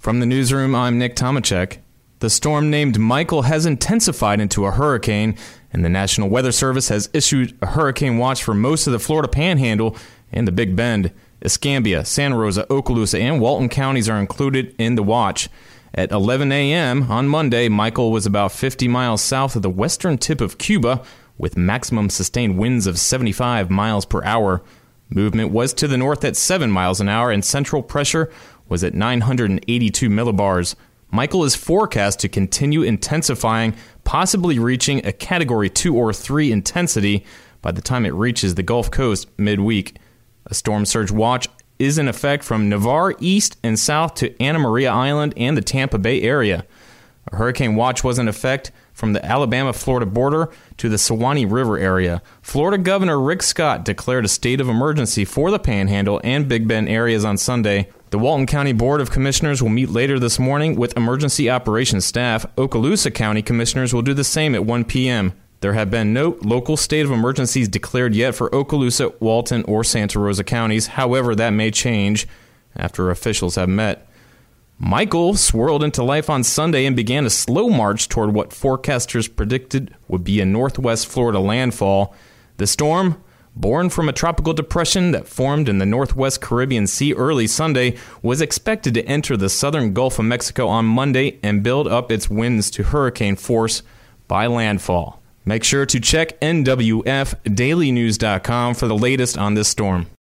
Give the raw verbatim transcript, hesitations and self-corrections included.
From the newsroom, I'm Nick Tomachek. The storm named Michael has intensified into a hurricane, and the National Weather Service has issued a hurricane watch for most of the Florida Panhandle and the Big Bend. Escambia, Santa Rosa, Okaloosa, and Walton counties are included in the watch. At eleven a.m. on Monday, Michael was about fifty miles south of the western tip of Cuba, with maximum sustained winds of seventy-five miles per hour. Movement was to the north at seven miles an hour, and central pressure was at nine hundred eighty-two millibars. Michael is forecast to continue intensifying, possibly reaching a Category two or three intensity by the time it reaches the Gulf Coast midweek. A storm surge watch is in effect from Navarre east and south to Anna Maria Island and the Tampa Bay area. A hurricane watch was in effect from the Alabama-Florida border to the Suwannee River area. Florida Governor Rick Scott declared a state of emergency for the Panhandle and Big Bend areas on Sunday. The Walton County Board of Commissioners will meet later this morning with emergency operations staff. Okaloosa County Commissioners will do the same at one p.m. There have been no local state of emergencies declared yet for Okaloosa, Walton, or Santa Rosa counties. However, that may change after officials have met. Michael swirled into life on Sunday and began a slow march toward what forecasters predicted would be a northwest Florida landfall. The storm, born from a tropical depression that formed in the northwest Caribbean Sea early Sunday, was expected to enter the southern Gulf of Mexico on Monday and build up its winds to hurricane force by landfall. Make sure to check N W F Daily News dot com for the latest on this storm.